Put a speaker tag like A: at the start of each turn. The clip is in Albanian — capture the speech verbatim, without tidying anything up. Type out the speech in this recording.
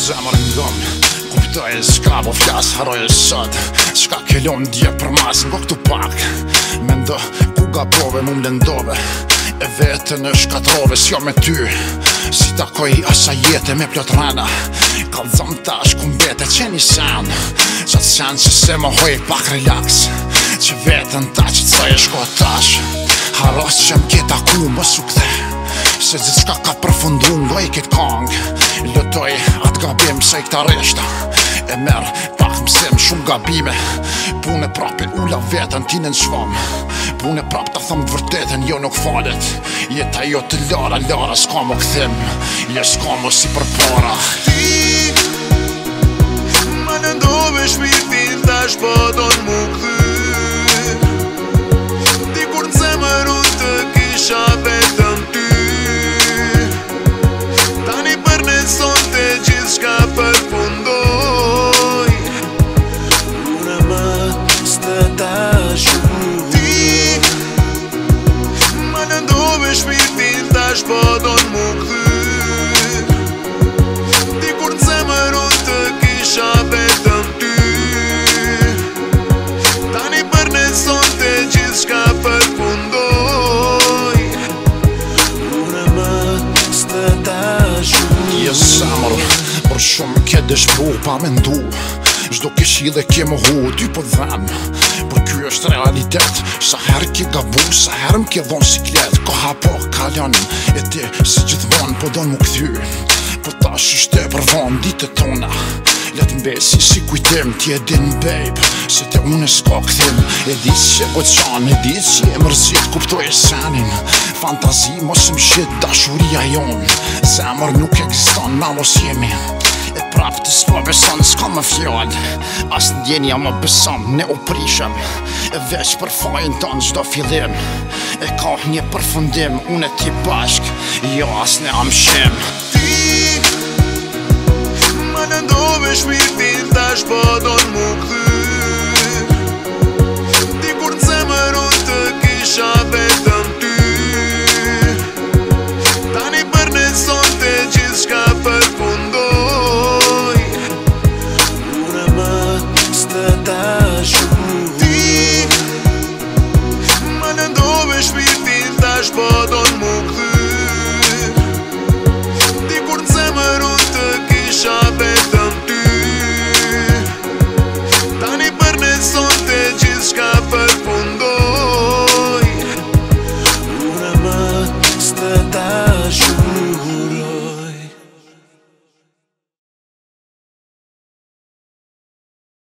A: Zemër ngëm, kuptoj e s'ka po flas, haroj e sot S'ka kellon dje për mas, ngo këtu pak Mendo ku gabrove mu mlendove E vetën e shkatrove s'jo me ty Si takoj asa jete me plot rana Kalzëm tash ku mbete qeni sen Qatë sen që se më hoj pak relax Që vetën ta që të saj e shko tash Haros që m'ke taku më su kthe Se gjithë shka ka përfundu ngoj këtë kong Lëtoj atë gabim se i këta reshta E merë pak mësim shumë gabime Pune prap e ula vetën tine në shvam Pune prap ta thëmë vërtetën jo nuk falet Jeta jo të lara, lara s'ka më këthim Je s'ka më si për para
B: Ti ma nëndove shpirtin tash po don mu kthy Ti kur në zemër unë të kisha vetëm ty Tani për në sonte gjithë shka përfundoj Una më s'të tashu Ti ma nëndove shpirtin tash po don mu kthy Ti kur në zemër unë të kisha vetëm ty Tani për në sonte gjithë shka përfundoj Una më s'të tashu
A: Je zemër, për shumë ke dëshpru pa me ndu Zdo keshile ke më hu, ty po dhem Për ky është realitet Sa her ke gabu, sa her m'ke dhon siklet Koha po kalon, e ti si gjithmon po don mu kthy Po tash është e përvon ditët tona Let mbesi si kujtim ti e din babe Se te unë s'ka këthim E di që e goqan, e di që e mërzit Kuptoj e senin Fantazi mos më shit dashuria jon Zemër nuk eksiston, na mos jemi E prap të s'po beson, s'ka më fjall As ndjenja më beson, ne u prishëm E veç për fajin ton gjdo fillim E ka një përfundim, unë e ti bashk Jo as ne am shem
B: Ti ma nëndove shpirtin tash po don mu kthy Ti kur në zemër unë të kisha vetëm ty Tani për në sonte gjithë shka përfundoj Una më s'të tashu Ti ma nëndove shpirtin tash po don mu